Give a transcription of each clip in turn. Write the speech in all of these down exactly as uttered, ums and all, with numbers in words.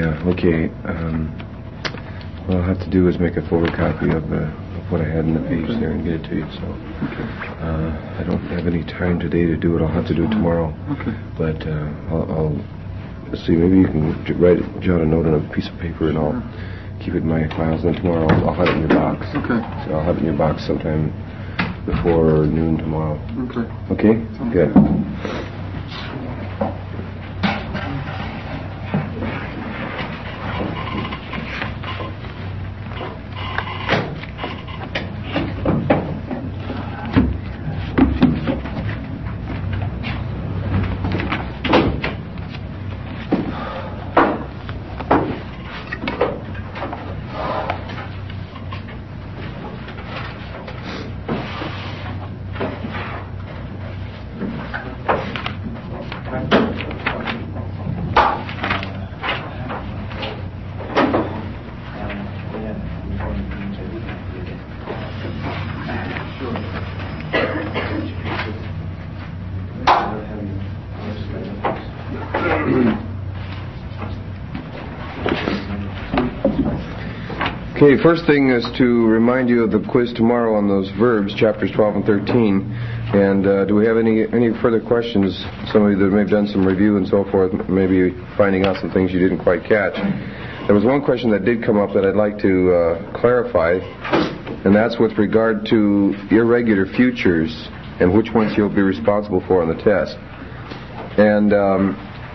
Yeah, okay. Um, what I'll have to do is make a photocopy of, uh, of what I had in the page okay. there and get it to you. So okay. uh, I don't have any time today to do it. I'll have to do it tomorrow. Okay. But uh, I'll, I'll let's see. Maybe you can j- write it, jot a note on a piece of paper, and I'll sure. keep it in my files. And then tomorrow I'll, I'll have it in your box. Okay. So I'll have it in your box sometime before noon tomorrow. Okay. Okay. Sounds good. Okay, first thing is to remind you of the quiz tomorrow on those verbs, chapters twelve and thirteen. And uh, do we have any any further questions? Some of you that may have done some review and so forth, maybe finding out some things you didn't quite catch. There was one question that did come up that I'd like to uh, clarify, and that's with regard to irregular futures and which ones you'll be responsible for on the test. And um,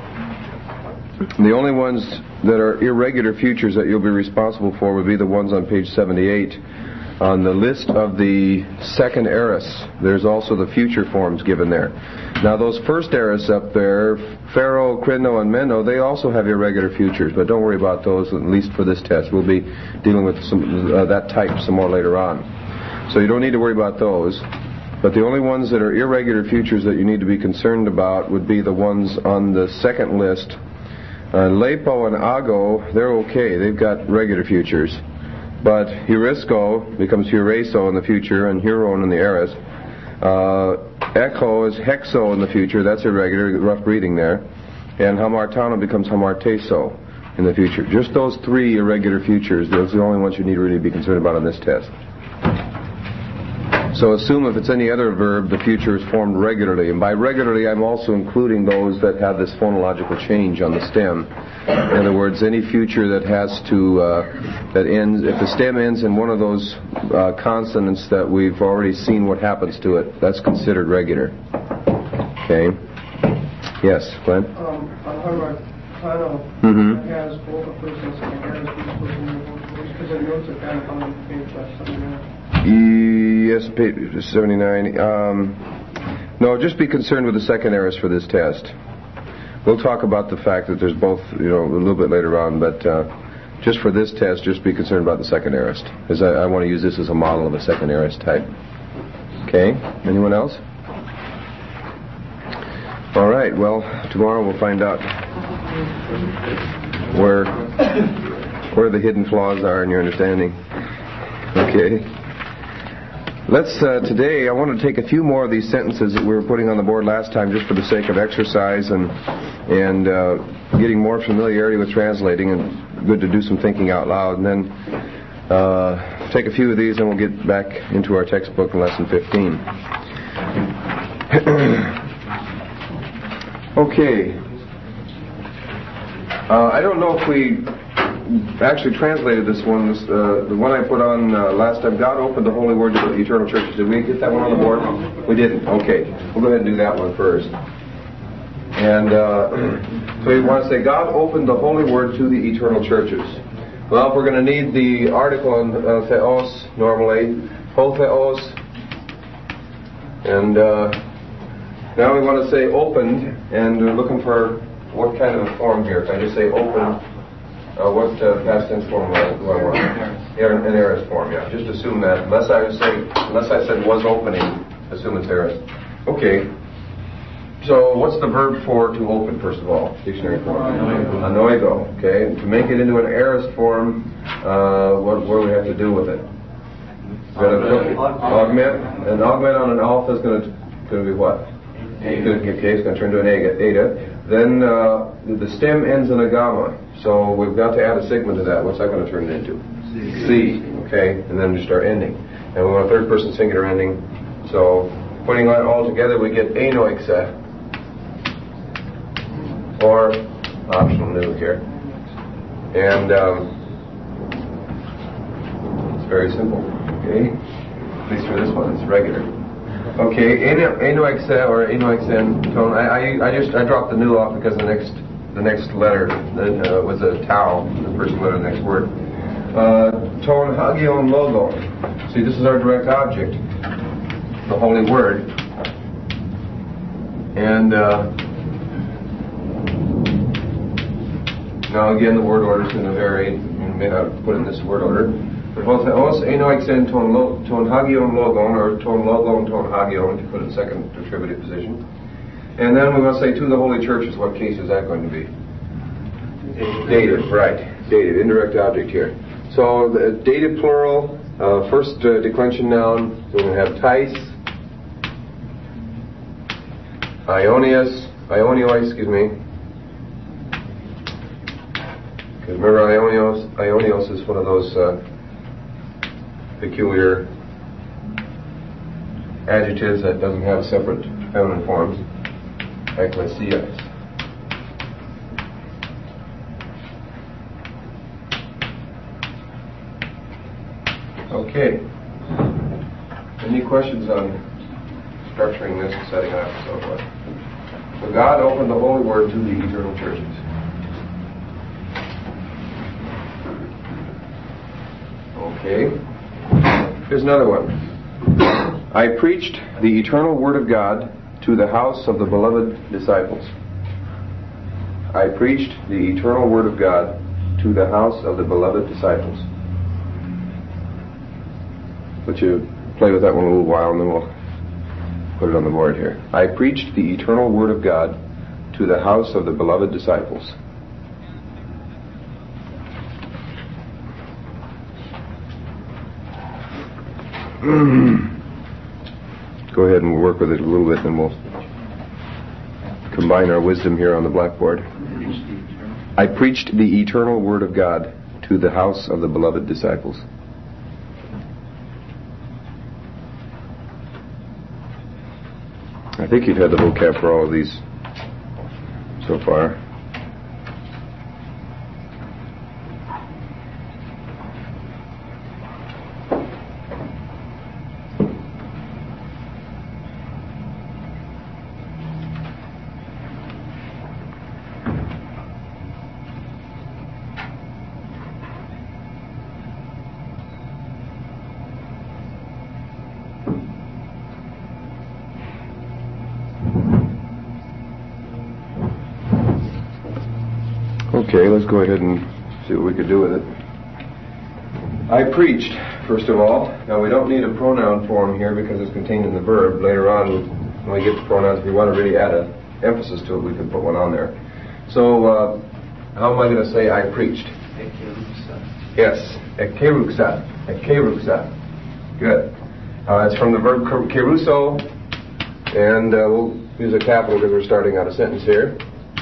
the only ones that are irregular futures that you'll be responsible for would be the ones on page seventy-eight. On the list of the second aorist, there's also the future forms given there. Now those first aorists up there, phero, krino, and meno, they also have irregular futures, but don't worry about those, at least for this test. We'll be dealing with some, uh, that type some more later on. So you don't need to worry about those. But the only ones that are irregular futures that you need to be concerned about would be the ones on the second list. Uh, Lepo and Ago, they're okay. They've got regular futures. But Heurisco becomes Heureso in the future and Huron in the aorist. Uh, Echo is Hexo in the future. That's irregular, rough reading there. And Hamartano becomes Hamarteso in the future. Just those three irregular futures, those are the only ones you need to really be concerned about on this test. So assume if it's any other verb, the future is formed regularly. And by regularly, I'm also including those that have this phonological change on the stem. In other words, any future that has to, uh, that ends, if the stem ends in one of those uh, consonants that we've already seen what happens to it, that's considered regular. Okay? Yes, Glenn? Um, on Harvard, Plano mm-hmm. has both a first and second aorist because it notes it kind of on page seventy-nine. Yes, page seventy-nine. Um, no, just be concerned with the second aorist for this test. We'll talk about the fact that there's both, you know, a little bit later on, but uh, just for this test, just be concerned about the second aorist, because I, I want to use this as a model of a second aorist type. Okay? Anyone else? All right. Well, tomorrow we'll find out where where the hidden flaws are in your understanding. Okay. Let's, uh, today, I want to take a few more of these sentences that we were putting on the board last time just for the sake of exercise and and uh, getting more familiarity with translating, and good to do some thinking out loud. And then uh, take a few of these and we'll get back into our textbook in lesson fifteen. Okay. Uh, I don't know if we actually translated this one. This, uh, the one I put on uh, last time, God opened the holy word to the eternal churches. Did we get that one on the board? We didn't. Okay. We'll go ahead and do that one first. And uh, so you want to say, God opened the holy word to the eternal churches. Well, if we're going to need the article on uh, theos normally, ho theos. And uh, now we want to say opened, and we're looking for what kind of a form here. Can I just say opened? Uh, what uh, past tense form do I want? Yeah, an aorist form, yeah. Just assume that. Unless I was saying, unless I said was opening, assume it's aorist. Okay. So what's the verb for to open, first of all? Dictionary form. Anoigo. Okay. To make it into an aorist form, uh, what, what do we have to do with it? We're going to augment. An augment on an alpha is going to, going to be what? Okay, it's going to turn to an eta. Then uh, the stem ends in a gamma, so we've got to add a sigma to that. What's that going to turn it into? C. C, okay, and then just our ending. And we want a third person singular ending, so putting that all together we get enoixa, or optional new here. And um, it's very simple, okay? At least for this one, it's regular. Okay, enoixa or enoixen tone. I, I I just I dropped the new off because the next the next letter uh, was a tau, the first letter of the next word. Uh, tone hagion logon. See, this is our direct object, the holy word. And uh, now again, the word order is going to vary. You may not put in this word order. But both os enoixen ton lo, ton hagion logon, or ton logon ton hagion, if you put it in second attributive position. And then we're going to say to the holy churches. What case is that going to be? Dative, right? Dative, indirect object here. So the dative plural, uh, first uh, declension noun. So we're going to have tais, ionius, ionioi, excuse me. Because remember, ionios, ionios is one of those uh, peculiar adjectives that doesn't have separate feminine forms. Ecclesias. Okay. Any questions on structuring this and setting it up and so forth? So God opened the Holy Word to the eternal churches. Okay. Here's another one. I preached the eternal Word of God to the house of the beloved disciples. I preached the eternal Word of God to the house of the beloved disciples. Let you play with that one a little while and then we'll put it on the board here. I preached the eternal Word of God to the house of the beloved disciples. Go ahead and we'll work with it a little bit and we'll combine our wisdom here on the blackboard. I preached the eternal Word of God to the house of the beloved disciples. I think you've had the vocab for all of these so far. Okay, let's go ahead and see what we could do with it. I preached, first of all. Now, we don't need a pronoun form here because it's contained in the verb. Later on, when we get to pronouns, if we want to really add an emphasis to it, we can put one on there. So, uh, how am I going to say I preached? Ekeruxa. Yes, ekeruxa. Ekeruxa. Good. Uh, it's from the verb keruso, and uh, we'll use a capital because we're starting out a sentence here.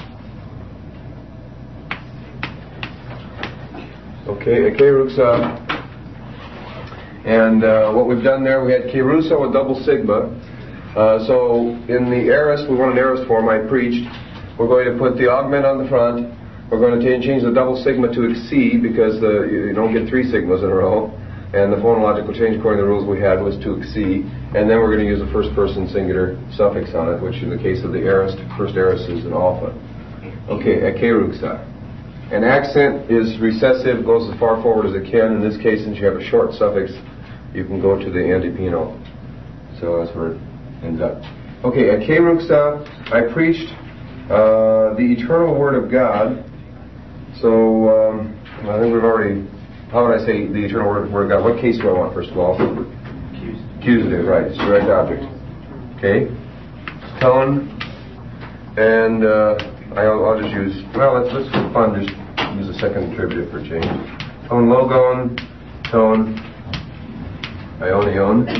Okay, ekeruxa. And uh, what we've done there, we had keruso, a double sigma. Uh, so in the aorist, we want an aorist form, I preached. We're going to put the augment on the front. We're going to change the double sigma to exceed because the, you don't get three sigmas in a row. And the phonological change according to the rules we had was to exceed. And then we're going to use a first person singular suffix on it, which in the case of the aorist, first aorist is an alpha. Okay, ekeruxa. An accent is recessive, goes as far forward as it can. In this case, since you have a short suffix, you can go to the antepenal. So that's where it ends up. Okay, ekeruxa, I preached uh, the eternal Word of God. So um, I think we've already, how would I say the eternal Word, word of God? What case do I want, first of all? Accusative. Accusative, right. It's direct object. Okay. Tone. And uh, I'll, I'll just use, well, let's, let's for fun just use a second attributive for change. Tone logon, tone, ionion.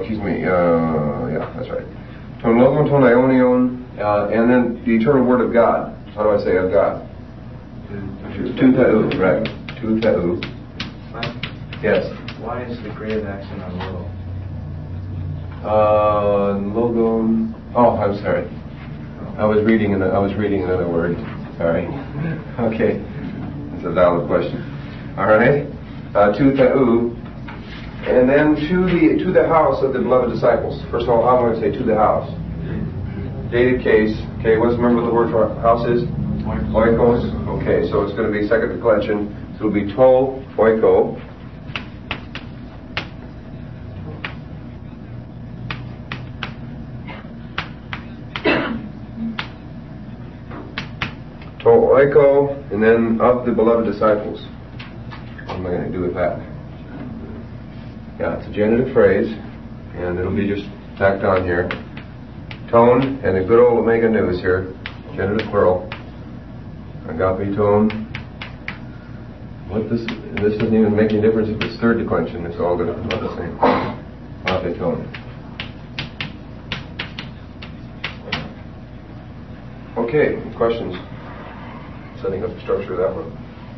excuse me, uh, yeah, that's right. Ton logon, ton ionion, uh, and then the eternal word of God. How do I say of God? Tu theou, right. Tu theou. Yes. Why is the grave accent on logo? Uh, logon. Oh, I'm sorry. I was reading. An, I was reading another word. Sorry. Okay, that's a valid question. All right. Uh, tu theou, and then to the to the house of the beloved disciples. First of all, I'm going to say to the house. Dated case. Okay. What's remember what the word for house is? Oikos. Okay. So it's going to be second declension. So it'll be to oiko. To oiko, and then of the beloved disciples. What am I going to do with that? Yeah, it's a genitive phrase, and it'll be just tacked on here. Tone, and a good old omega news here. Genitive plural. Agape tone. What this this doesn't even make any difference if it's third declension. It's all going to come out the same. Agape tone. Okay, questions? Setting up the structure of that one.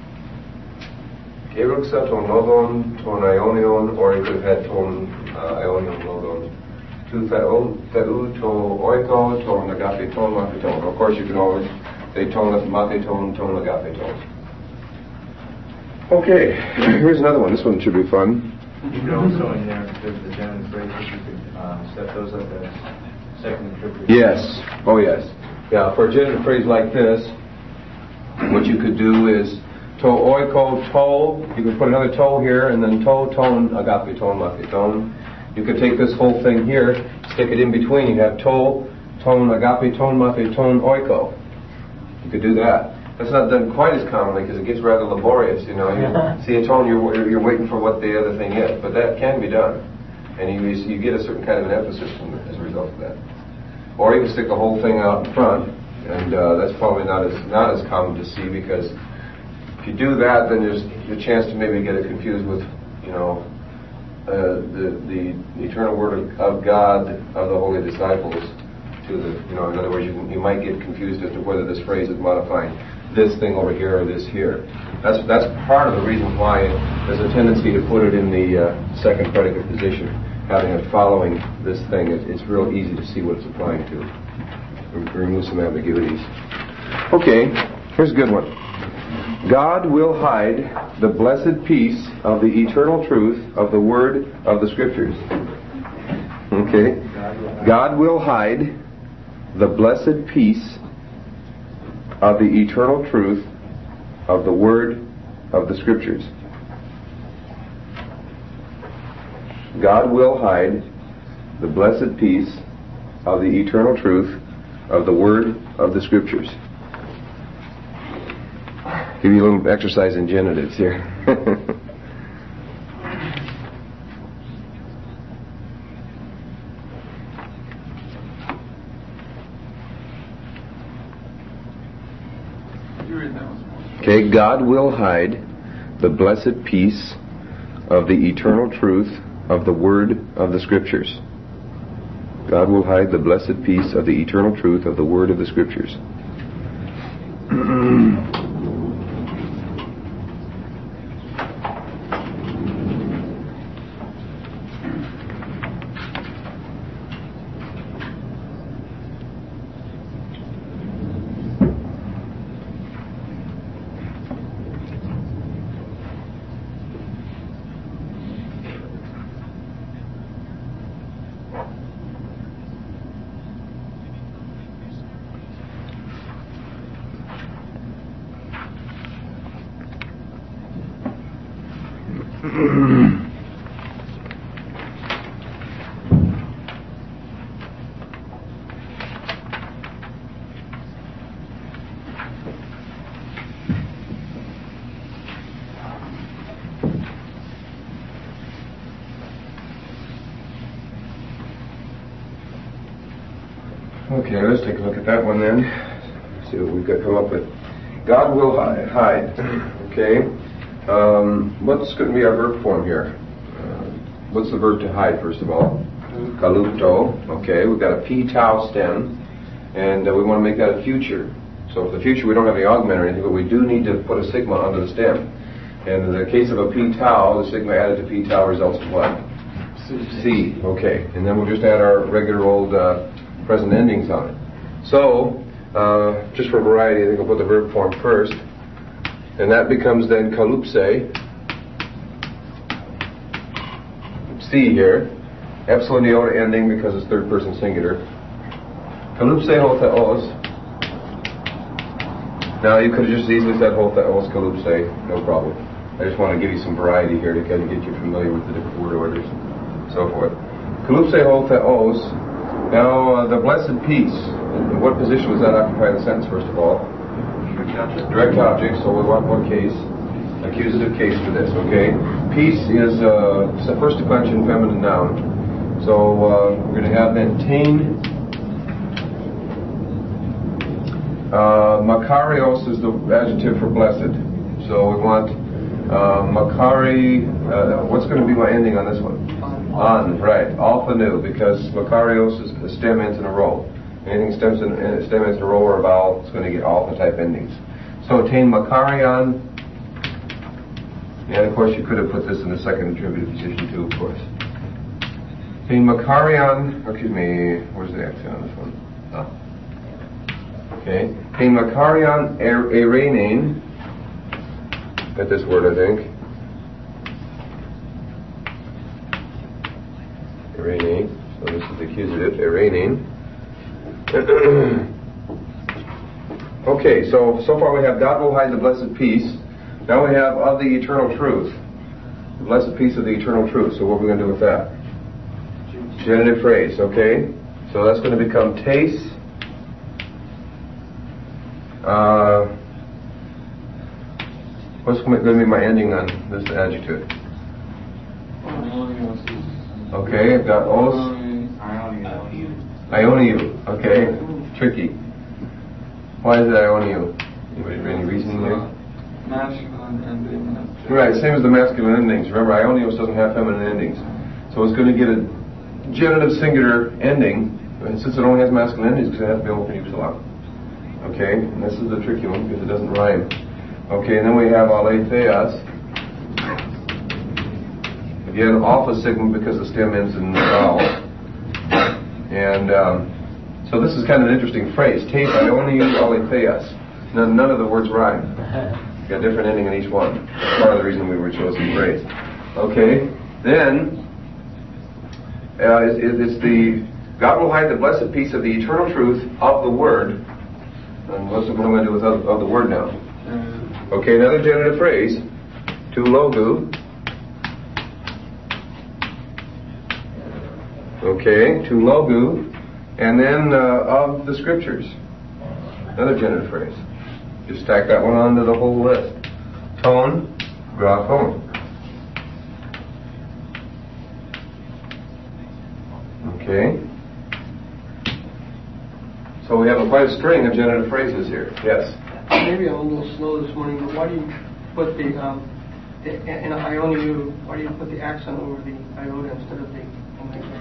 Keruxa, ton logon, ton ionion, or you could have had ton uh, ionion logon. Tu theou, theou, to oiko, ton agape ton, agape ton. Of course, you can always say ton agape ton, ton agape ton. Okay, here's another one. This one should be fun. You could also, in there, because the genitive phrases, you could uh, set those up as second interpretation. Yes. Oh, yes. Yeah, for a genitive phrase like this, what you could do is to oiko, to. You could put another to here, and then to, ton, agape ton, agape ton. You could take this whole thing here, stick it in between. You have to, ton, agape ton, agape ton, oiko. You could do that. That's not done quite as commonly because it gets rather laborious, you know. You see a tone, you're you're waiting for what the other thing is, but that can be done, and you you get a certain kind of an emphasis from it as a result of that. Or you can stick the whole thing out in front, and uh, that's probably not as not as common to see because if you do that, then there's a chance to maybe get it confused with, you know, uh, the the eternal word of, of God of the holy disciples. To the, you know, in other words, you, you might get confused as to whether this phrase is modifying this thing over here or this here. That's that's part of the reason why there's a tendency to put it in the uh, second predicate position, having it following this thing. It, it's real easy to see what it's applying to. Remove some ambiguities. Okay, here's a good one. God will hide the blessed peace of the eternal truth of the word of the Scriptures. Okay, God will hide the blessed peace of the eternal truth of the word of the Scriptures. God will hide the blessed peace of the eternal truth of the word of the Scriptures. Give you a little exercise in genitives here. Okay, God will hide the blessed peace of the eternal truth of the word of the Scriptures. God will hide the blessed peace of the eternal truth of the word of the Scriptures. Okay, let's take a look at that one then. See what we've got to come up with. God will hide. Okay. Um, what's going to be our verb form here? Uh, what's the verb to hide, first of all? Kalupto. Okay, we've got a P tau stem, and uh, we want to make that a future. So for the future, we don't have any augment or anything, but we do need to put a sigma under the stem. And in the case of a P tau, the sigma added to P tau results in what? C. Okay, and then we'll just add our regular old uh, present endings on it. So, uh, just for variety, I think I'll put the verb form first. And that becomes then kalupse. C here. Epsilon iota ending because it's third person singular. Kalupse ho theos. Now you could have just easily said ho theos kalupse, no problem. I just want to give you some variety here to kind of get you familiar with the different word orders and so forth. Kalupse ho theos. Now uh, the blessed peace. In what position was that occupy in the sentence, first of all? Direct object. Direct object, so we want one case. Accusative case for this, okay? Peace is uh, first declension feminine noun. So uh, we're going to have then tain. Uh, Makarios is the adjective for blessed. So we want uh, Makari. Uh, what's going to be my ending on this one? On, right. Alpha nu, because Makarios is the stem ends in a row. Anything stems in, uh, stem ends in a row or a vowel, it's going to get alpha type endings. So tain Makarion. And of course you could have put this in the second attributive position too, of course. Tain Makarion, excuse me, where's the accent on this one? Oh. Okay. Tain Makarion Erenain. Got this word, I think. Erenain. So this is the accusative, Erenain. Okay, so so far we have God will hide the blessed peace. Now we have of the eternal truth. The blessed peace of the eternal truth. So what are we going to do with that? Genitive phrase, okay? So that's going to become taste. Uh, what's going to be my ending on this adjective? Okay, I've got os. Ioniu. Okay, tricky. Why is it Ioniu? Anybody, any reasoning there? Masculine ending. Right, same as the masculine endings. Remember, Ionios doesn't have feminine endings. So it's going to get a genitive singular ending, and since it only has masculine endings, because it has to be open upsilon. Okay, and this is the tricky one because it doesn't rhyme. Okay, and then we have aletheas. Again, alpha sigma because the stem ends in vowel. And um, so this is kind of an interesting phrase. Tape Ioniu aletheas. None, none of the words rhyme. Got a different ending in each one. That's part of the reason we were chosen phrase. Okay, then uh, it's, it's the God will hide the blessed peace of the eternal truth of the word. And what's what I'm going to do with of, of the word now? Okay, another genitive phrase. To logu. Okay, to logu, and then uh, of the scriptures. Another genitive phrase. Just stack that one onto the whole list. Tone, graphon. Okay. So we have a quite a string of genitive phrases here. Yes. Maybe I'm a little slow this morning, but why do you put the, um, the in Ioniu, why do you put the accent over the iota instead of the omega?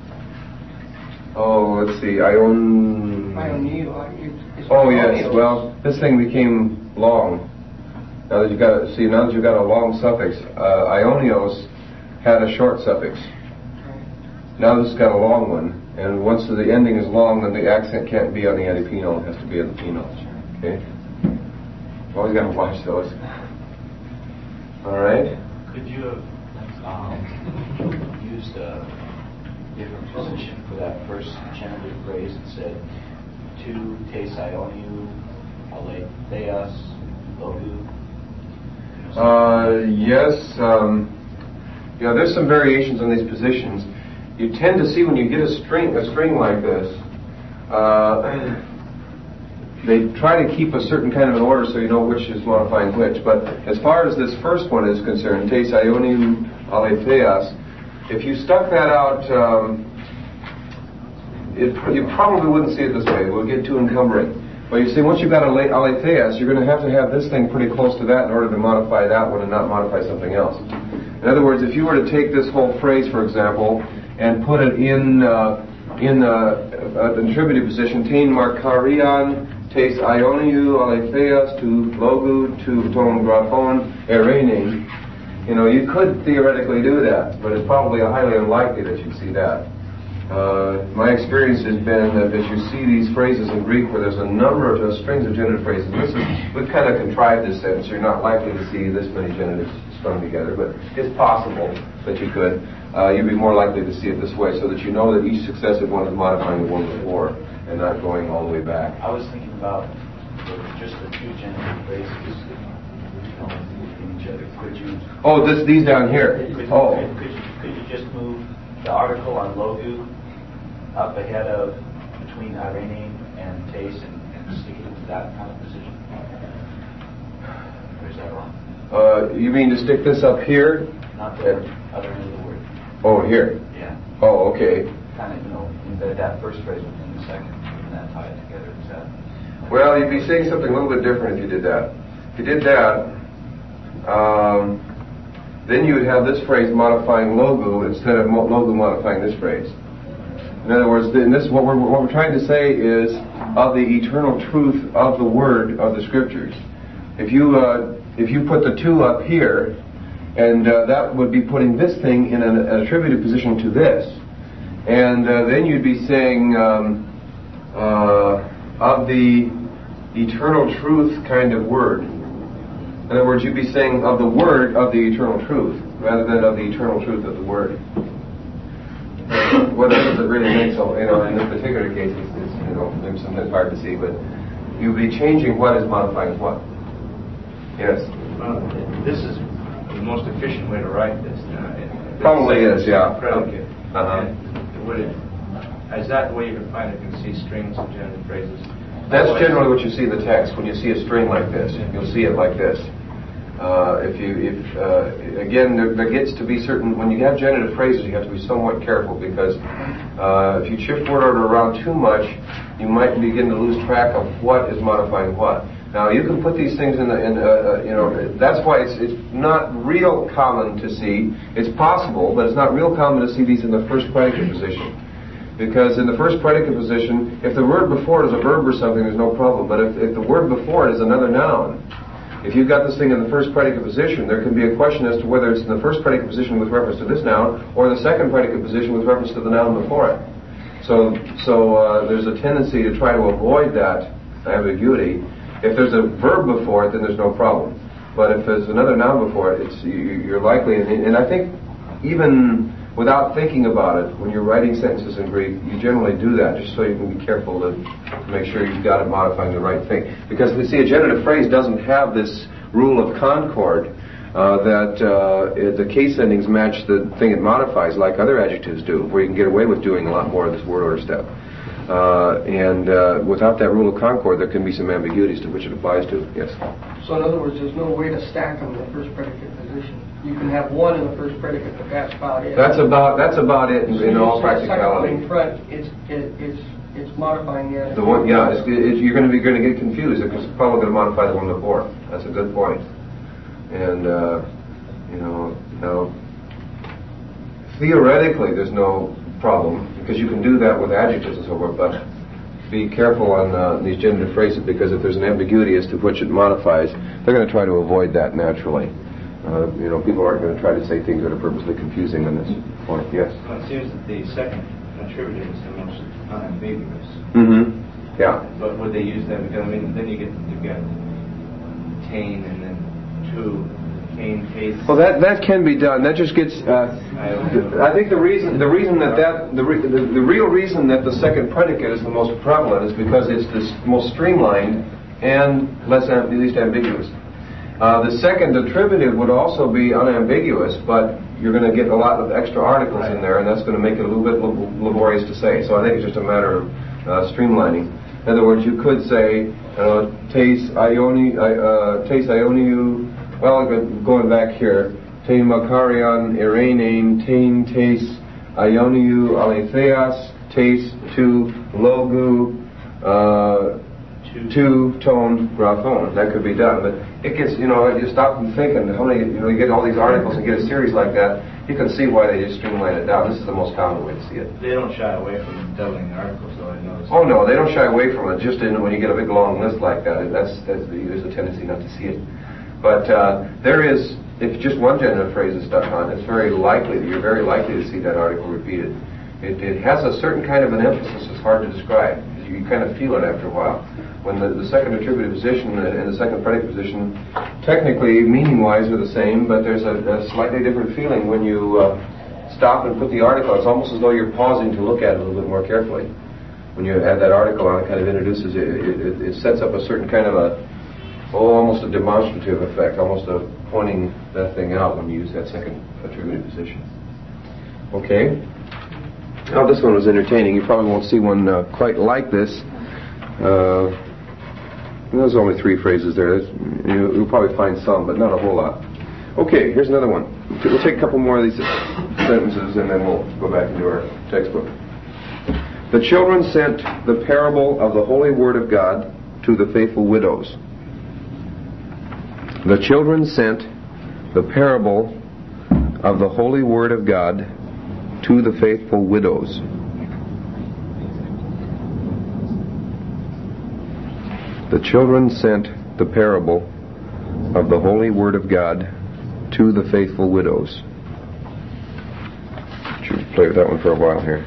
Oh, let's see. Ion. Ioniu. Oh yes. Well, this thing became long. Now that you got see, now that you've got a long suffix, uh, Ionios had a short suffix. Now this has got a long one, and once the ending is long, then the accent can't be on the antepenal; it has to be on the penal. Okay. Always got to watch those. All right. Could you have um, used a different position for that first genitive phrase and said, to te Ioniu, aletheas, logu? Uh, yes. Um, you know, there's some variations on these positions. You tend to see when you get a string, a string like this, uh, they try to keep a certain kind of an order so you know which is modifying which. But as far as this first one is concerned, te Ioniu aletheas, if you stuck that out, um, it, you probably wouldn't see it this way. It would get too encumbering. But you see, once you've got aletheas, you're going to have to have this thing pretty close to that in order to modify that one and not modify something else. In other words, if you were to take this whole phrase, for example, and put it in uh, in uh, an attributive position, tein markarion, tes ioniu aletheas to logu to ton graphon erenin. You know, you could theoretically do that, but it's probably highly unlikely that you see that. Uh, my experience has been that as you see these phrases in Greek where there's a number of uh, strings of genitive phrases, this is, we've kind of contrived this sentence. You're not likely to see this many genitives strung together, but it's possible that you could. Uh, you'd be more likely to see it this way so that you know that each successive one is modifying the one before and not going all the way back. I was thinking about the, just the two genitive phrases, you know, in each other. Could you... Oh, this, these down here. Could, Oh. Could, could, you, could you just move the article on logu up ahead of between Irene and Tace and, and stick it into that kind of position? Or is that wrong? Uh, you mean to stick this up here? Not the other end of the word. Oh, here. Yeah. Oh, okay. Kind of, you know, embed that first phrase within the second and that tie it together. Is that? Well, you'd be saying something a little bit different if you did that. If you did that, um, then you would have this phrase modifying logu instead of mo- logu modifying this phrase. In other words, in this what we're what we're trying to say is of the eternal truth of the word of the scriptures. If you uh, if you put the two up here, and uh, that would be putting this thing in an, an attributed position to this, and uh, then you'd be saying um, uh, of the eternal truth kind of word. In other words, you'd be saying of the word of the eternal truth rather than of the eternal truth of the word. What does it really make so, you know, in this particular case, it's, it's, you know, maybe sometimes hard to see, but you'll be changing what is modifying what. Yes? Well, this is the most efficient way to write this. Uh, Probably is, yeah. Predicate. Uh-huh. And would it, is that the way you can find it? You can see strings of genitive phrases? That's generally what you see in the text. When you see a string like this, you'll see it like this. Uh, if you, if uh, again, there, there gets to be certain, when you have genitive phrases, you have to be somewhat careful because uh, if you shift word order around too much, you might begin to lose track of what is modifying what. Now, you can put these things in the, in, uh, uh, you know, that's why it's, it's not real common to see. It's possible, but it's not real common to see these in the first predicate position. Because in the first predicate position, if the word before it is a verb or something, there's no problem. But if, if the word before it is another noun, if you've got this thing in the first predicate position, there can be a question as to whether it's in the first predicate position with reference to this noun or the second predicate position with reference to the noun before it. So, so uh, there's a tendency to try to avoid that ambiguity. If there's a verb before it, then there's no problem. But if there's another noun before it, it's you, you're likely, and, and I think even without thinking about it, when you're writing sentences in Greek, you generally do that just so you can be careful to make sure you've got it modifying the right thing. Because we see a genitive phrase doesn't have this rule of concord uh, that uh, the case endings match the thing it modifies like other adjectives do, where you can get away with doing a lot more of this word order step. Uh, and uh, without that rule of concord, there can be some ambiguities to which it applies to. Yes? So in other words, there's no way to stack them in the first predicate position. You can have one in the first predicate, but that's about it. That's about that's about it in, so in all the second one practicality. in front, it's it, it's it's modifying the. The one, yeah, it's, it, you're going to be going to get confused because it's probably going to modify the one before. That's a good point. And uh, you know, now theoretically, there's no problem because you can do that with adjectives and so forth. But be careful on uh, these genitive phrases because if there's an ambiguity as to which it modifies, they're going to try to avoid that naturally. Uh, you know, people aren't going to try to say things that are purposely confusing on this point. Yes? Well, it seems that the second attributive is the most unambiguous. Mm-hmm. Yeah. But would they use that? Because I mean, then you get you get tain and then two, tain, taste. Well, that that can be done. That just gets. Uh, I think the reason the reason that that the, re, the the real reason that the second predicate is the most prevalent is because it's the most streamlined and less at least ambiguous. Uh, the second attributive would also be unambiguous, but you're going to get a lot of extra articles in there, and that's going to make it a little bit laborious to say. So I think it's just a matter of uh, streamlining. In other words, you could say, uh, tes ioni, uh, tes ioniu, well, going back here, tein makarion irenein, tein tes ioniu aletheas, tes tu logu, uh, two tone graphon. That could be done, but it gets, you know, you stop and think, and how many, you know, you get all these articles and get a series like that, you can see why they just streamline it down. This is the most common way to see it. They don't shy away from doubling the articles, though, I noticed. Oh no, they don't shy away from it. Just in, when you get a big long list like that, that's, that's there's a tendency not to see it. But uh, there is, if just one genitive phrase is stuck on, it's very likely that you're very likely to see that article repeated. It, it has a certain kind of an emphasis that's hard to describe. You kind of feel it after a while. When the, the second attributive position and the second predicate position, technically, meaning-wise, are the same, but there's a, a slightly different feeling when you uh, stop and put the article. It's almost as though you're pausing to look at it a little bit more carefully. When you add that article on, it kind of introduces it. It, it, it sets up a certain kind of a, oh, almost a demonstrative effect, almost a pointing that thing out when you use that second attributive position. Okay. Now this one was entertaining. You probably won't see one uh, quite like this. Uh, there's only three phrases there. You, you'll probably find some, but not a whole lot. Okay, here's another one. We'll take a couple more of these sentences and then we'll go back into our textbook. The children sent the parable of the holy word of God to the faithful widows. The children sent the parable of the holy word of God to the faithful widows. The children sent the parable of the holy word of God to the faithful widows. Should play with that one for a while here.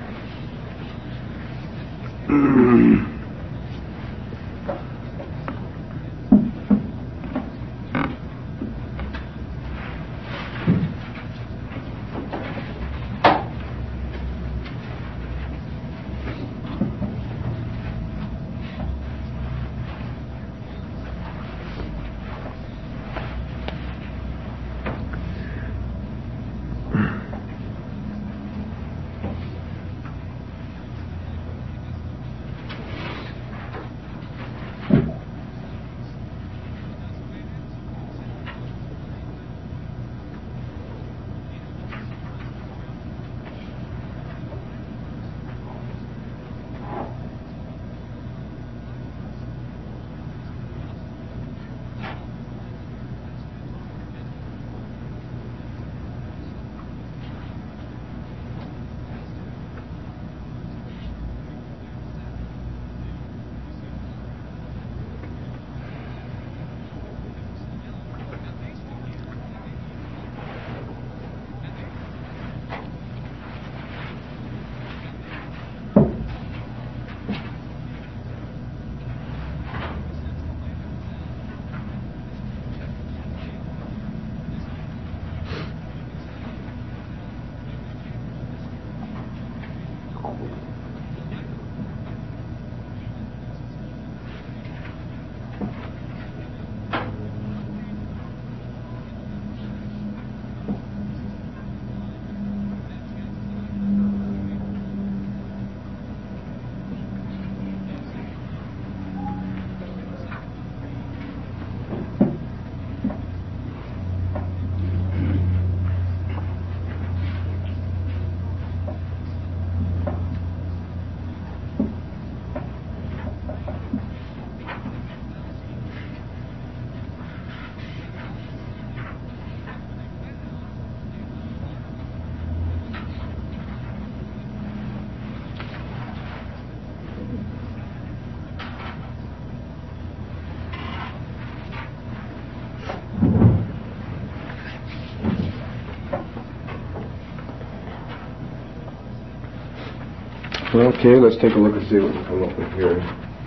Okay, let's take a look and see what we come up with here.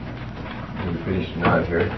We finished tonight here.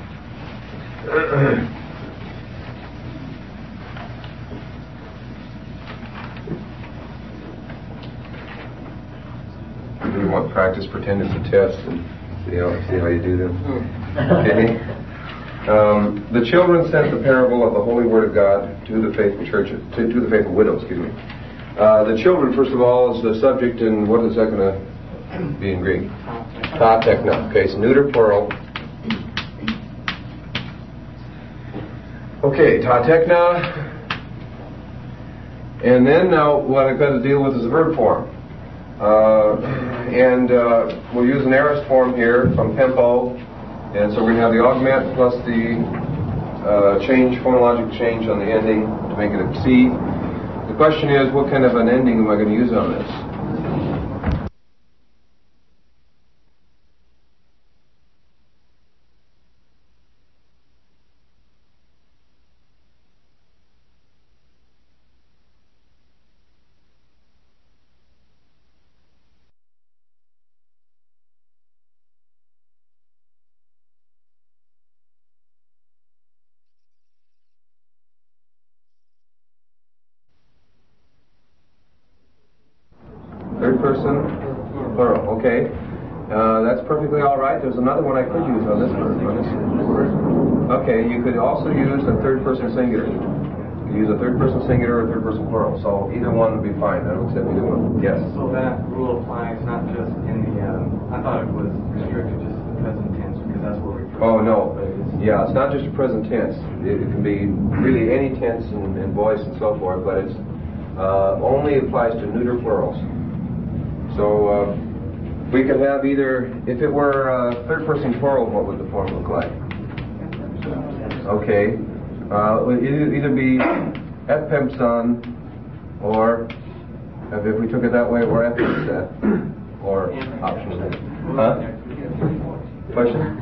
You want practice pretending to test and see how see how you do them. Okay. Um, the children sent the parable of the holy word of God to the faithful church, to, to the faithful widow. Excuse me. Uh, the children, first of all, is the subject, and what is that going to be in Greek? Ta techna. Okay, so neuter plural. Okay, ta techna. And then now what I've got to deal with is the verb form. Uh, and uh, we'll use an aorist form here from Pempo. And so we're going to have the augment plus the uh, change, phonologic change on the ending to make it a C. The question is, what kind of an ending am I going to use on this? Third person, plural. Okay, uh, that's perfectly all right. There's another one I could use on this verb. On this word. Okay, you could also use a third person singular. You could use a third person singular or a third person plural. So either one would be fine. I would accept either one. Yes. So that rule applies not just in the. Um, I thought it was restricted just to the present tense because that's what we. Oh no. Yeah, it's not just a present tense. It, it can be really any tense and, and voice and so forth, but it's uh, only applies to neuter plurals. So uh, we could have either, if it were uh, third person plural, what would the form look like? Okay, uh, it would either, either be epempson, or if we took it that way, or epimset, or option A. Huh? Question?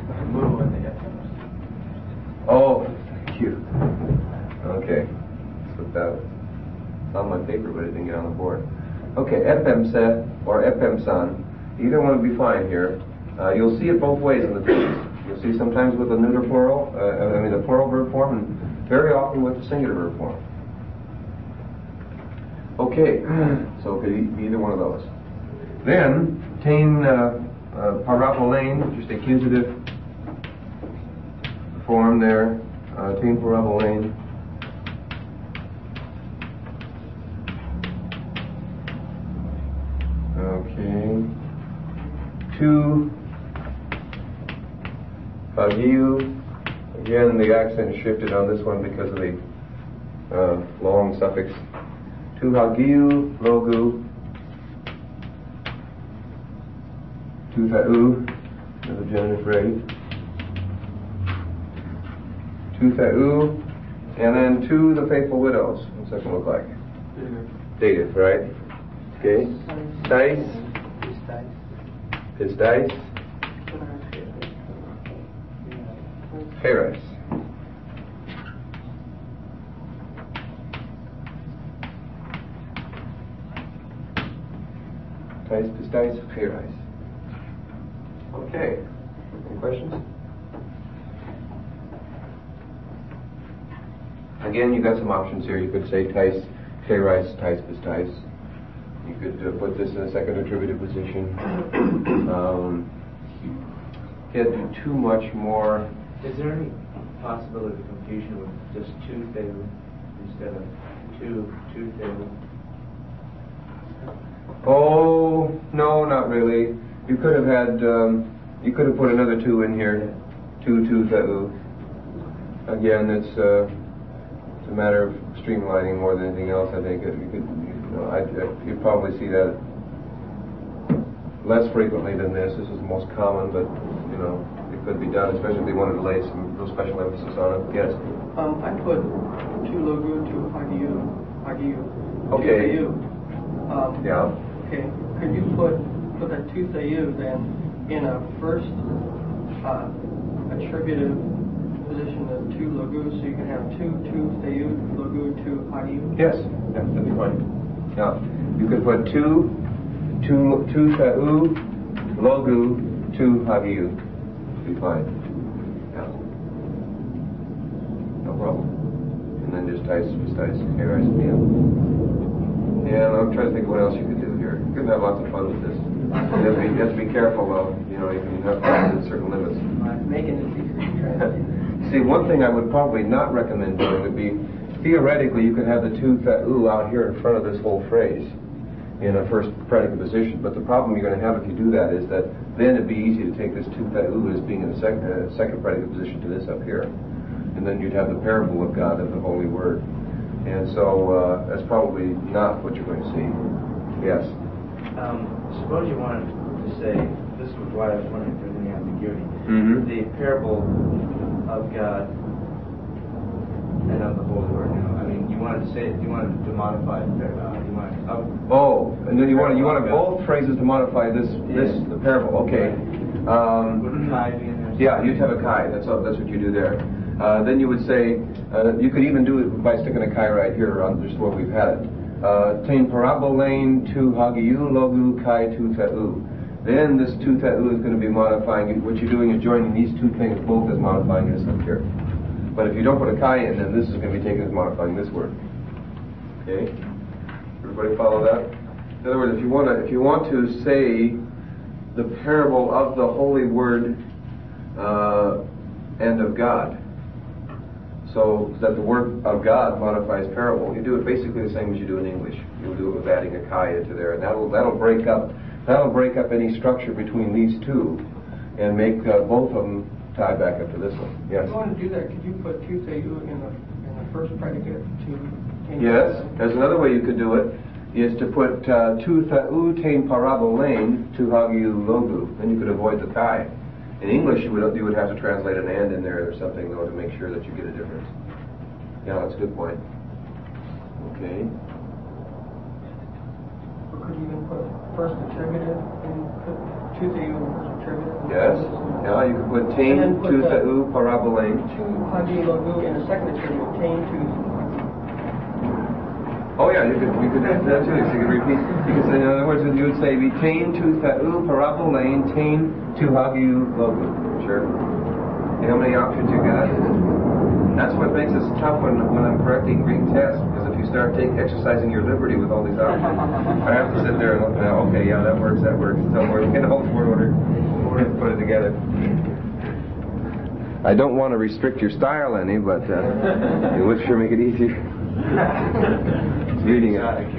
Oh, thank you. Okay, so that it's on my paper, but it didn't get on the board. Okay, epemse or epemsan, either one would be fine here. Uh, you'll see it both ways in the text. You'll see sometimes with the neuter plural, uh, I mean the plural verb form, and very often with the singular verb form. Okay, so it could be either one of those. Then, tain uh, uh, parabolain, just accusative form there, uh, tain parabolain. Okay. To hagiu. Again, the accent shifted on this one because of the uh, long suffix. To hagiu logu. To tha'u, the genitive phrase. To tha'u, and then to the faithful widows. What's that going to look like? Dative, right? Okay. Dice. Pistis. Paris. Dice, pistis, Paris. Okay. Any questions? Again, you got some options here. You could say tais, Paris, tais, pistis. You could uh, put this in a second attributive position. Um, can't do too much more. Is there any possibility of confusion with just two theu instead of two two theu? Oh no, not really. You could have had. Um, you could have put another two in here. Two two theu. Again, it's uh, it's a matter of streamlining more than anything else. I think you could. You know, I, you'd probably see that less frequently than this. This is the most common, but you know, it could be done, especially if they wanted to lay some real special emphasis on it. Yes. Um, I put two logu, two hagiu, hagiu. Okay. Two um, Yeah. Okay. Could you put put that two theu then in a first uh, attributive position of two logu, so you can have two two theu logu, two hagiu? Yes. Yeah, that'd be fine. Yeah. You could put two, two, two theu, logu, two hagiu. Be fine. Yeah. No problem. And then just tais, tais, Paris, yeah. Yeah, I'm trying to think of what else you could do here. You could have lots of fun with this. You have to be, you have to be careful though. You know, you can have fun within certain limits. Making it easy. See, one thing I would probably not recommend doing would be, theoretically, you could have the two theu out here in front of this whole phrase in a first predicate position. But the problem you're going to have if you do that is that then it'd be easy to take this two theu as being in a sec- uh, second predicate position to this up here. And then you'd have the parable of God of the Holy Word. And so uh, that's probably not what you're going to see. Yes? Um, suppose you wanted to say, this was why I was wondering if there's any ambiguity. Mm-hmm. The parable of God and of the Holy Word. Now, I mean, you want wanted to say it, you wanted to modify it, uh, you wanted to up. Oh, and then you want you wanted both phrases to modify this this Yes. the parable. Okay. Um, Would Kai be in there? Yeah, you'd have a chi. That's all, that's what you do there. Uh, then you would say, uh, you could even do it by sticking a chi right here on just where we've had it. Uh, Tain parabolane tu hagiu logu kai tu the'u. Then this tu the'u is going to be modifying it. What you're doing is joining these two things both as modifying this up here. But if you don't put a chi in, then this is going to be taken as modifying this word. Okay? Everybody follow that? In other words, if you want to, if you want to say the parable of the holy word uh, and of God, so that the word of God modifies parable, you do it basically the same as you do in English. You'll do it with adding a chi into there, and that'll that'll break up that'll break up any structure between these two, and make uh, both of them tie back up to this one. Yes. If you want to do that, could you put tu the'u in the in the first predicate to? Yes. There's another way you could do it. Is to put uh, tu the'u tain parabolane tu hagiu logu. Then you could avoid the chi. In English, you would you would have to translate an and in there or something, though, to make sure that you get a difference. Yeah, that's a good point. Okay. Or could you even put first attributive in tu the'u in the first attributive? Yes. Yeah, you could put tain And then put tu the- the'u parabolane. Tu hagiu logu in the second attributive, tain tu. Oh yeah, you could you could do that too. So you could repeat. You could say, in other words, you would say, tain tu the'u parabolane tain tu hagiu logu. Sure. You know how many options you got? That's what makes it tough when when I'm correcting Greek tests, because if you start taking exercising your liberty with all these options, I have to sit there and look. Now, okay, yeah, that works. That works. So we're in whole word order. We're going to put it together. I don't want to restrict your style any, but uh, it would sure make it easier. Reading it.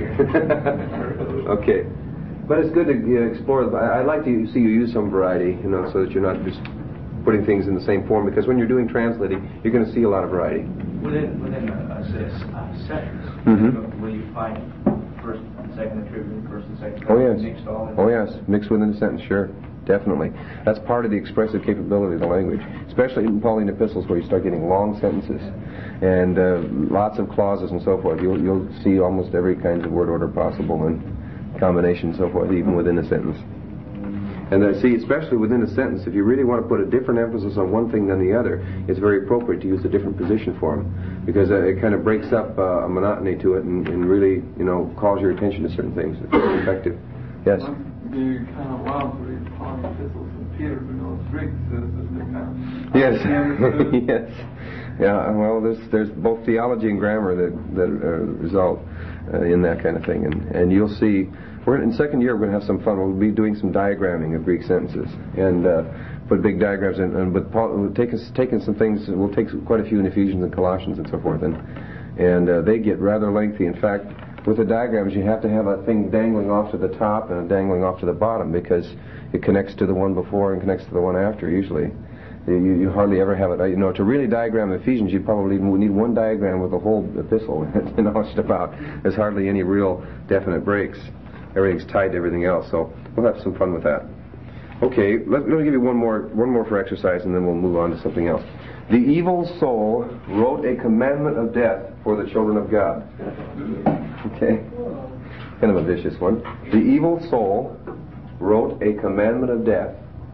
Okay. But it's good to you know, explore. I, I like to see you use some variety, you know, so that you're not just putting things in the same form. Because when you're doing translating, you're going to see a lot of variety. Within within a, a, a sentence, Mm-hmm. will you find first and second attribute, first and second Oh yes. mixed all in? Oh yes. Mixed within a sentence, sure. Definitely. That's part of the expressive capability of the language, especially in Pauline epistles where you start getting long sentences and uh, lots of clauses and so forth. You'll, you'll see almost every kind of word order possible and combination and so forth, even within a sentence. And then, see, especially within a sentence, if you really want to put a different emphasis on one thing than the other, it's very appropriate to use a different position for them, because uh, it kind of breaks up uh, a monotony to it and, and really, you know, calls your attention to certain things. It's very effective. Yes? Be kind of wild to read Pauline epistles and Peter, who knows Greek, says that they're kind of Yes. understood. Yes. Yeah. Well, there's there's both theology and grammar that that uh, result uh, in that kind of thing, and and you'll see. We're in second year. We're going to have some fun. We'll be doing some diagramming of Greek sentences and uh, put big diagrams in. And but Paul, we'll take us taking some things. We'll take quite a few in Ephesians and Colossians and so forth, and and uh, they get rather lengthy. In fact, with the diagrams, you have to have a thing dangling off to the top and a dangling off to the bottom, because it connects to the one before and connects to the one after. Usually, you, you hardly ever have it. You know, to really diagram Ephesians, you probably need one diagram with the whole epistle. You know, just about. There's hardly any real definite breaks. Everything's tied to everything else. So we'll have some fun with that. Okay, let, let me give you one more, one more for exercise, and then we'll move on to something else. The evil soul wrote a commandment of death for the children of God. Okay, kind of a vicious one. The evil soul wrote a commandment of death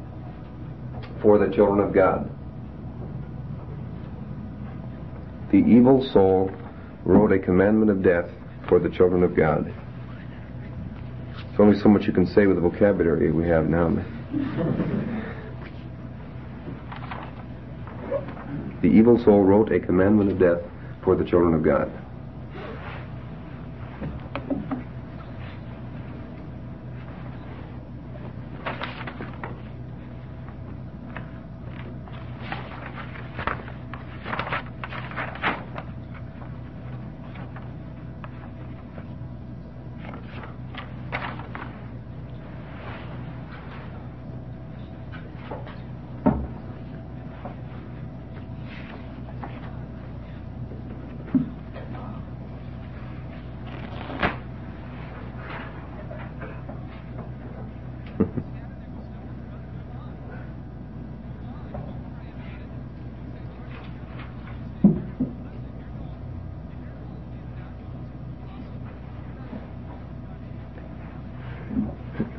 for the children of God. The evil soul wrote a commandment of death for the children of God. There's only so much you can say with the vocabulary we have now. The evil soul wrote a commandment of death for the children of God.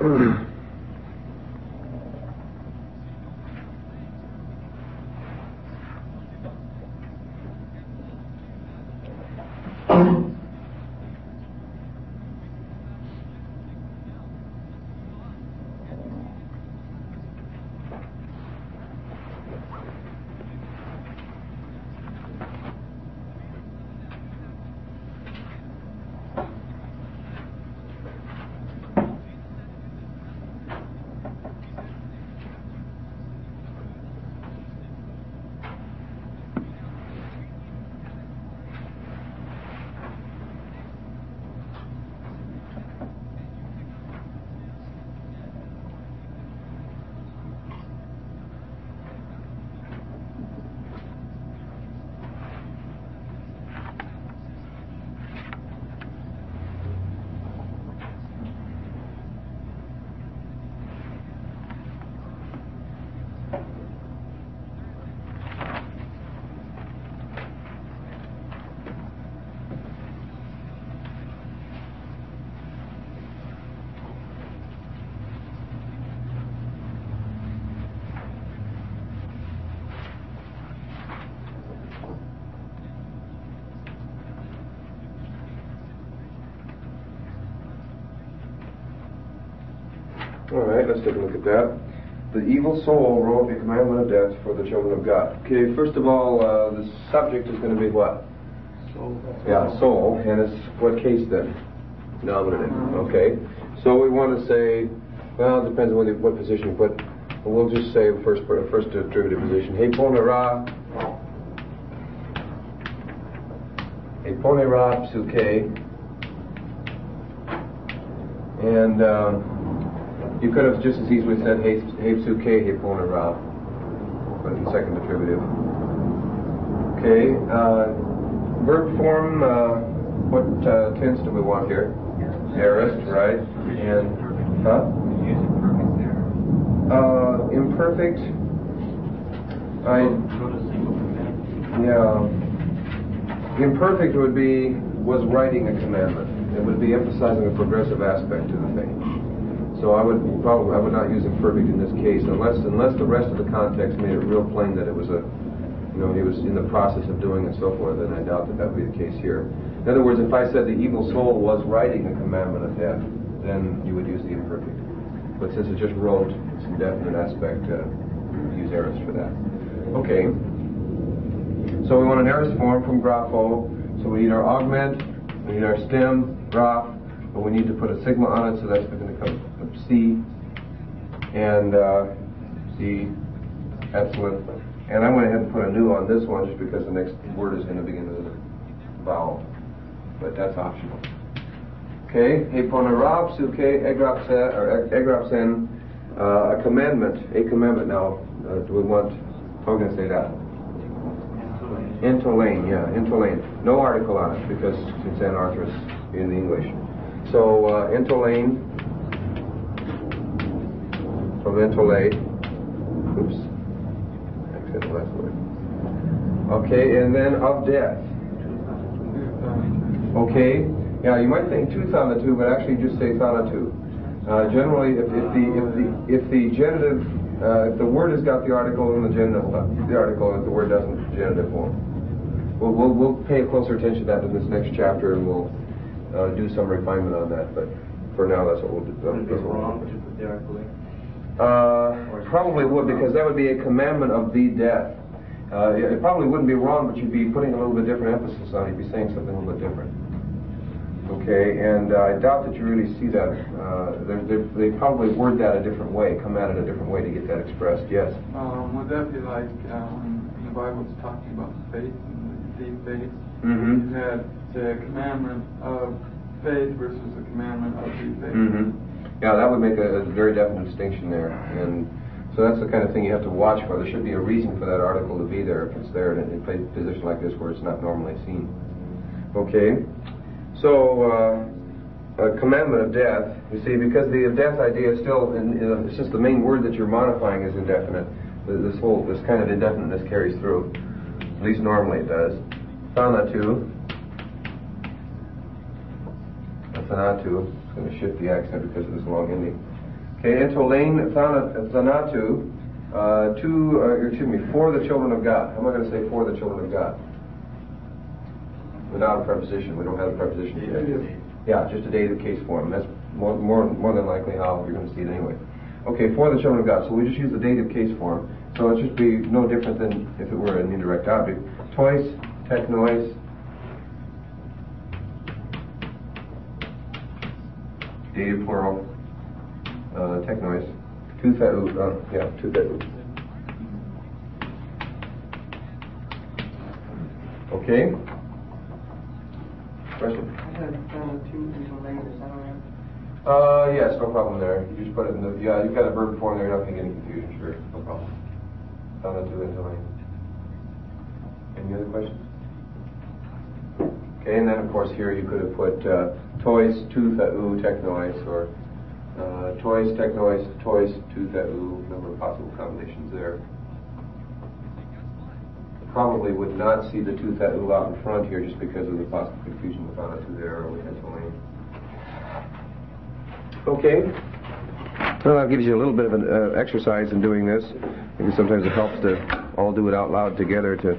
All right, let's take a look at that. The evil soul wrote the commandment of death for the children of God. Okay, first of all, uh, the subject is going to be what? Soul. Yeah, soul, and it's what case then? Nominative. Okay, so we want to say, well, it depends on what, what position you put. We'll just say first first derivative position. Heponera. Heponera psuke. And um, you could have just as easily said he psuke heponera, but in second attributive. Okay, uh, verb form, uh, what uh, tense do we want here? Aorist, right? And, huh? Use imperfect there. Uh, imperfect, I, Go to single command. yeah, imperfect would be, was writing a commandment. It would be emphasizing a progressive aspect to the thing. So I would probably, I would not use imperfect in this case unless, unless the rest of the context made it real plain that it was a, you know, he was in the process of doing and so forth, then I doubt that that would be the case here. In other words, if I said the evil soul was writing a commandment of death, then you would use the imperfect. But since it just wrote, it's a definite aspect, uh, use aorist for that. Okay. So we want an aorist form from grapho. So we need our augment, we need our stem, graph, but we need to put a sigma on it, so that's going to come from C, and uh, C, epsilon. And I went ahead and put a nu on this one just because the next word is going to begin with a vowel. But that's optional. Okay, heponera psuke egrapsen, or egrapsen, uh, a commandment, a commandment. Now, uh, do we want, how are we going to say that? Intolane, yeah, intolane. No article on it because it's anarthrous in the English. So, uh, intolane, from intolate, oops, I said the last word. Okay, and then of death. Okay, yeah, you might think two thanatu, but actually just say thanatu. Uh, generally, if, if the if the if the genitive, uh, if the word has got the article in the genitive, uh, the article, if the word doesn't, genitive form. We'll we'll we'll pay closer attention to that in this next chapter, and we'll uh, do some refinement on that. But for now, that's what we'll do. Would it be wrong to put the article in? Uh, probably would, because that would be a commandment of the death. Uh, it probably wouldn't be wrong, but you'd be putting a little bit different emphasis on it. You'd be saying something a little bit different. Okay, and uh, I doubt that you really see that. Uh, they're, they're, they probably word that a different way, come at it a different way to get that expressed. Yes? Um, would that be like um, when the Bible was talking about faith and deep faith? Mm-hmm. You had the commandment of faith versus the commandment of deep faith. Mm-hmm. Yeah, that would make a, a very definite distinction there. And so that's the kind of thing you have to watch for. There should be a reason for that article to be there if it's there in a position like this where it's not normally seen. Okay. So, uh, a commandment of death, you see, because the death idea is still, in, in, it's just the main word that you're modifying is indefinite. This whole, this kind of indefiniteness carries through. At least normally it does. Thanatu. Thanatu. It's going to shift the accent because of this long ending. Okay, entolain thanatu, uh, two, uh, excuse me, for the children of God. How am I going to say for the children of God? Without a preposition. We don't have a preposition today. Yeah, just a dative case form. That's more, more, more than likely how you're going to see it anyway. Okay, for the children of God. So we just use the dative case form. So it should be no different than if it were an indirect object. Tois, technois, dative plural, uh, technois, tu theou, uh, yeah, tu theou. Okay. Question? I had found a two entolain, is that all right? Uh, yes, no problem there. You just put it in the, yeah, you've got a verb form there, you're not going to get any confusion, sure, no problem. Found a two entolain. Any other questions? Okay, and then of course here you could have put uh, tois, tu theou, technois, or uh, tois, technois, tois, tu theou, number of possible combinations there. Probably would not see the tu theou out in front here just because of the possible confusion with ana tu there or with entolain. Okay. Well, that gives you a little bit of an uh, exercise in doing this, because sometimes it helps to all do it out loud together to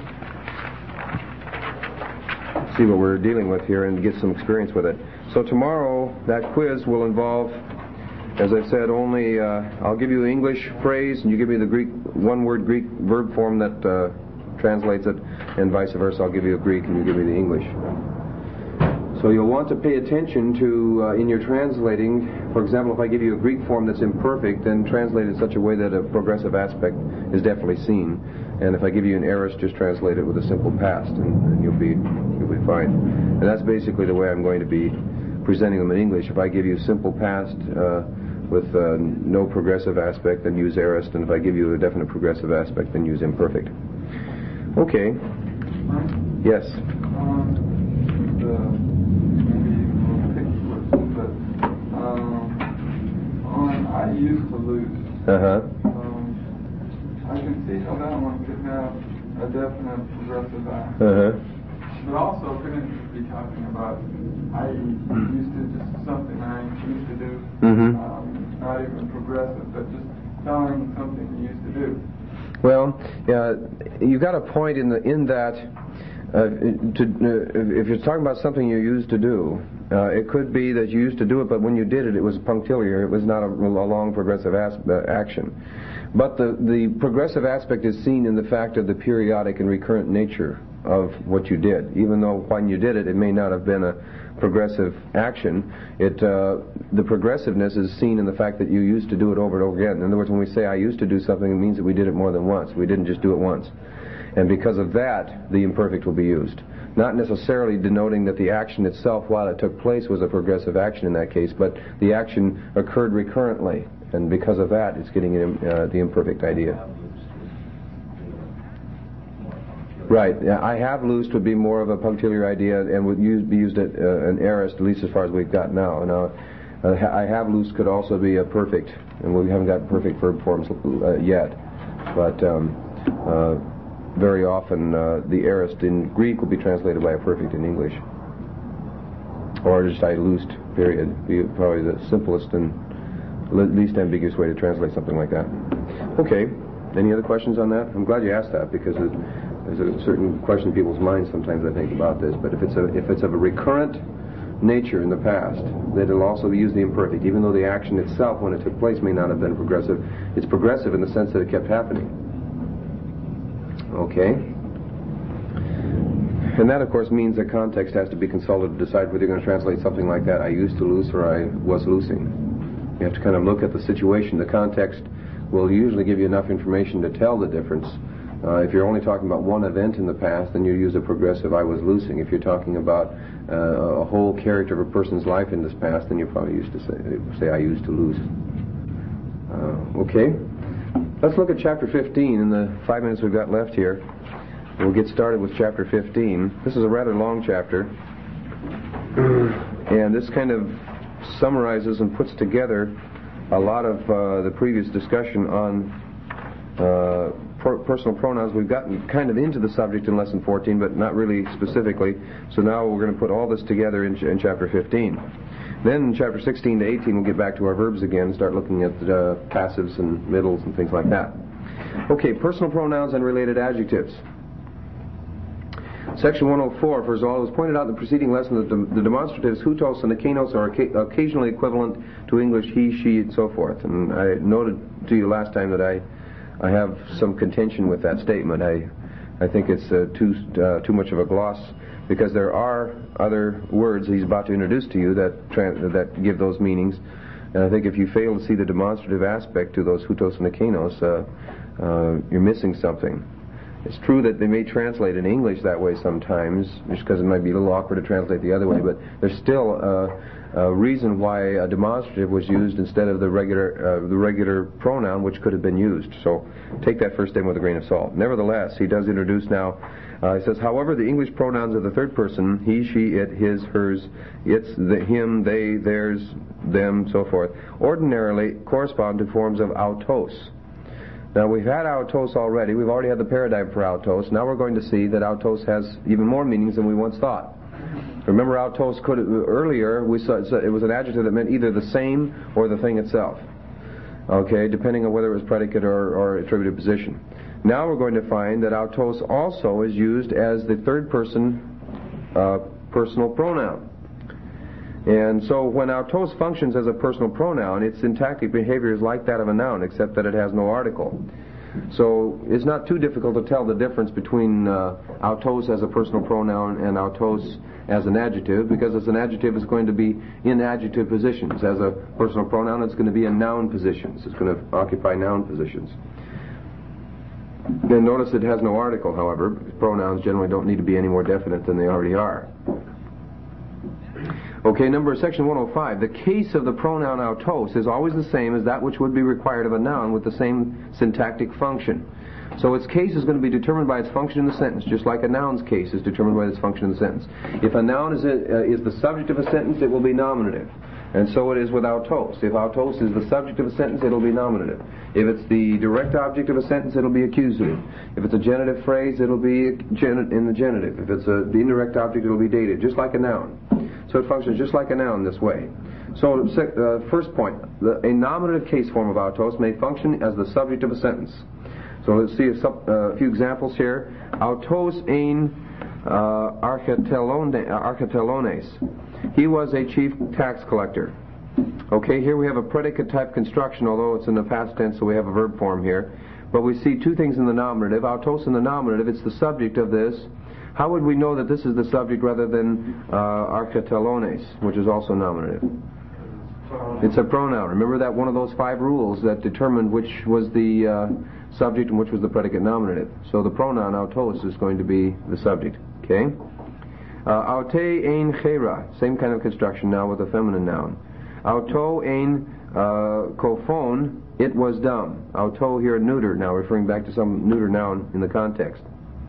see what we're dealing with here and get some experience with it. So tomorrow, that quiz will involve, as I said, only, uh, I'll give you the English phrase and you give me the Greek, one-word Greek verb form that uh, translates it, and vice versa. I'll give you a Greek and you give me the English. So you'll want to pay attention to, uh, in your translating, for example, if I give you a Greek form that's imperfect, then translate it in such a way that a progressive aspect is definitely seen. And if I give you an aorist, just translate it with a simple past, and, and you'll be you'll be fine. And that's basically the way I'm going to be presenting them in English. If I give you simple past uh, with uh, no progressive aspect, then use aorist. And if I give you a definite progressive aspect, then use imperfect. Okay. Yes. Um, the, maybe a little tricky question, but um, on I used to lose. Uh huh. I can see how that one could have a definite progressive act. Uh-huh. But also, couldn't you be talking about I used to just something I used to do, Mm-hmm. um, not even progressive, but just telling something you used to do. Well, uh, you got a point in the in that uh, to, uh, if you're talking about something you used to do, uh, it could be that you used to do it, but when you did it, it was punctiliar. It was not a, a long progressive as- uh, action. But the, the progressive aspect is seen in the fact of the periodic and recurrent nature of what you did. Even though when you did it, it may not have been a progressive action, it uh, the progressiveness is seen in the fact that you used to do it over and over again. In other words, when we say I used to do something, it means that we did it more than once. We didn't just do it once. And because of that, the imperfect will be used. Not necessarily denoting that the action itself, while it took place, was a progressive action in that case, but the action occurred recurrently. And because of that, it's getting uh, the imperfect idea. Right. Yeah, I have loosed would be more of a punctiliar idea and would use, be used at uh, an aorist, at least as far as we've got now. Now, uh, I have loosed could also be a perfect, and we haven't got perfect verb forms uh, yet. But um, uh, very often uh, the aorist in Greek will be translated by a perfect in English. Or just I loosed, period. Be probably the simplest and least ambiguous way to translate something like that. Okay. Any other questions on that? I'm glad you asked that, because it, there's a certain question in people's minds sometimes, I think, about this. But if it's a if it's of a recurrent nature in the past, then it'll also use the imperfect, even though the action itself, when it took place, may not have been progressive. It's progressive in the sense that it kept happening. Okay. And that, of course, means that context has to be consulted to decide whether you're going to translate something like that, I used to loose or I was loosing. You have to kind of look at the situation. The context will usually give you enough information to tell the difference. Uh, if you're only talking about one event in the past, then you use a progressive I was loosing. If you're talking about uh, a whole character of a person's life in this past, then you probably used to say, say I used to loose. Uh, okay. Let's look at chapter fifteen in the five minutes we've got left here. We'll get started with chapter fifteen. This is a rather long chapter. And this kind of summarizes and puts together a lot of uh, the previous discussion on uh, per- personal pronouns. We've gotten kind of into the subject in lesson fourteen, but not really specifically. So now we're going to put all this together in, ch- in chapter fifteen. Then in chapter sixteen to eighteen, we'll get back to our verbs again and start looking at the uh, passives and middles and things like that. Okay, personal pronouns and related adjectives. Section one oh four, for as all was pointed out in the preceding lesson, that the, the demonstratives hutos and akenos are oca- occasionally equivalent to English he, she, and so forth. And I noted to you last time that I, I have some contention with that statement. I, I think it's uh, too uh, too much of a gloss, because there are other words he's about to introduce to you that tra- that give those meanings. And I think if you fail to see the demonstrative aspect to those hutos and akenos, uh, uh, you're missing something. It's true that they may translate in English that way sometimes, just because it might be a little awkward to translate the other way, but there's still a, a reason why a demonstrative was used instead of the regular uh, the regular pronoun, which could have been used. So take that first statement with a grain of salt. Nevertheless, he does introduce now, uh, he says, however, the English pronouns of the third person, he, she, it, his, hers, it's, the, him, they, theirs, them, so forth, ordinarily correspond to forms of autos. Now, we've had autos already. We've already had the paradigm for autos. Now we're going to see that autos has even more meanings than we once thought. Remember, autos could, earlier, we saw it was an adjective that meant either the same or the thing itself. Okay, depending on whether it was predicate or, or attributed position. Now we're going to find that autos also is used as the third person uh, personal pronoun. And so when autos functions as a personal pronoun, its syntactic behavior is like that of a noun, except that it has no article. So it's not too difficult to tell the difference between uh, autos as a personal pronoun and autos as an adjective, because as an adjective it's going to be in adjective positions. As a personal pronoun it's going to be in noun positions. It's going to occupy noun positions. And notice it has no article, however. Pronouns generally don't need to be any more definite than they already are. Okay, number section one oh five. The case of the pronoun autos is always the same as that which would be required of a noun with the same syntactic function. So its case is going to be determined by its function in the sentence, just like a noun's case is determined by its function in the sentence. If a noun is, a, uh, is the subject of a sentence, it will be nominative. And so it is with autos. If autos is the subject of a sentence, it'll be nominative. If it's the direct object of a sentence, it'll be accusative. If it's a genitive phrase, it'll be gen- in the genitive. If it's a, the indirect object, it'll be dative, just like a noun. So it functions just like a noun this way. So, uh, first point, the, a nominative case form of autos may function as the subject of a sentence. So let's see a sub, uh, few examples here. Autos ein uh, architelones. He was a chief tax collector. Okay, here we have a predicate type construction, although it's in the past tense, so we have a verb form here. But we see two things in the nominative. Autos in the nominative, it's the subject of this. How would we know that this is the subject rather than uh, architelones, which is also nominative? It's a pronoun. Remember that one of those five rules that determined which was the uh, subject and which was the predicate nominative. So the pronoun autos is going to be the subject. Okay? Uh, aute ein chera, same kind of construction now with a feminine noun. Auto ein uh, kophon, it was dumb. Auto here neuter, now referring back to some neuter noun in the context.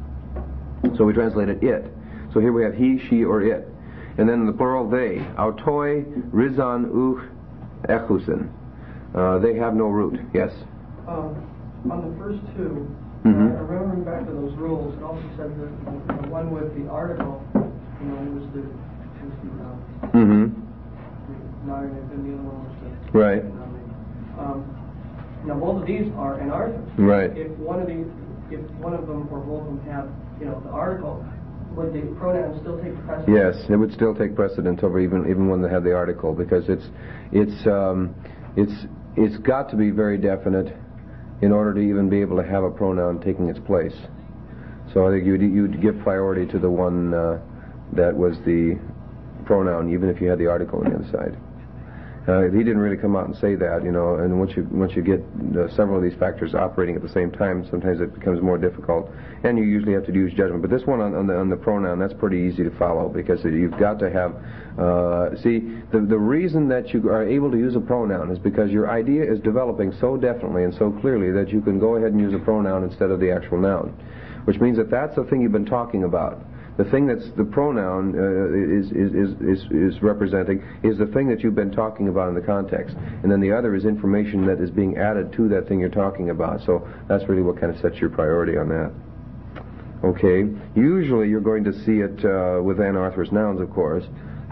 So we translated it. So here we have he, she, or it. And then the plural they. Autoi rizan uch echusen. Uh, they have no root. Yes? Um, on the first two, Mm-hmm. uh, remembering back to those rules, it also said that the, the one with the article, you know, was the, was the, uh, Mm-hmm. the nominative, and the other one was the Right. nominative. Um, now both of these are an article. Right. If one of these, if one of them or both of them have, you know, the article, would the pronoun still take precedence? Yes, it would still take precedence over even even when they have the article, because it's it's um, it's it's got to be very definite in order to even be able to have a pronoun taking its place. So I think you'd you'd give priority to the one uh, that was the pronoun, even if you had the article on the other side. Uh, he didn't really come out and say that, you know, and once you once you get uh, several of these factors operating at the same time, sometimes it becomes more difficult, and you usually have to use judgment. But this one on, on the on the pronoun, that's pretty easy to follow, because you've got to have, uh, see, the the reason that you are able to use a pronoun is because your idea is developing so definitely and so clearly that you can go ahead and use a pronoun instead of the actual noun, which means that that's the thing you've been talking about. The thing that's the pronoun uh, is, is, is, is, is representing is the thing that you've been talking about in the context. And then the other is information that is being added to that thing you're talking about. So that's really what kind of sets your priority on that. Okay. Usually you're going to see it uh, with anarthrous nouns, of course.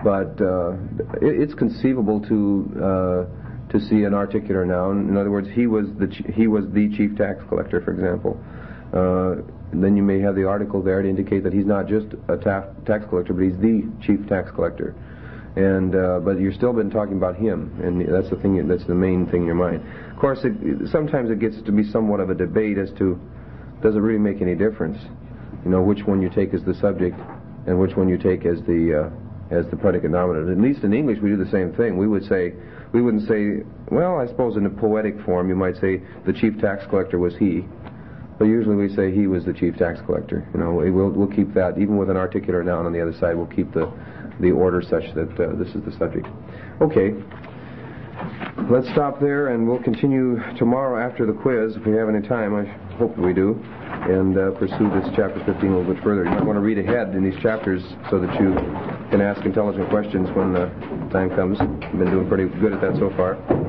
but uh, it, it's conceivable to uh, to see an articular noun. In other words, he was the ch- he was the chief tax collector, for example. Uh, then you may have the article there to indicate that he's not just a ta- tax collector, but he's the chief tax collector. And uh, but you've still been talking about him, and that's the thing. That's the main thing in your mind. Of course, it, sometimes it gets to be somewhat of a debate as to does it really make any difference, you know, which one you take as the subject and which one you take as the uh, as the predicate nominative. At least in English, we do the same thing. We would say we wouldn't say, well, I suppose in a poetic form you might say the chief tax collector was he, but usually we say he was the chief tax collector. You know, we'll we'll keep that even with an articular noun on the other side. We'll keep the the order such that uh, this is the subject. Okay, let's stop there, and we'll continue tomorrow after the quiz if we have any time. I hope we do, and uh, pursue this chapter fifteen a little bit further. You might want to read ahead in these chapters so that you can ask intelligent questions when the time comes. You've been doing pretty good at that so far.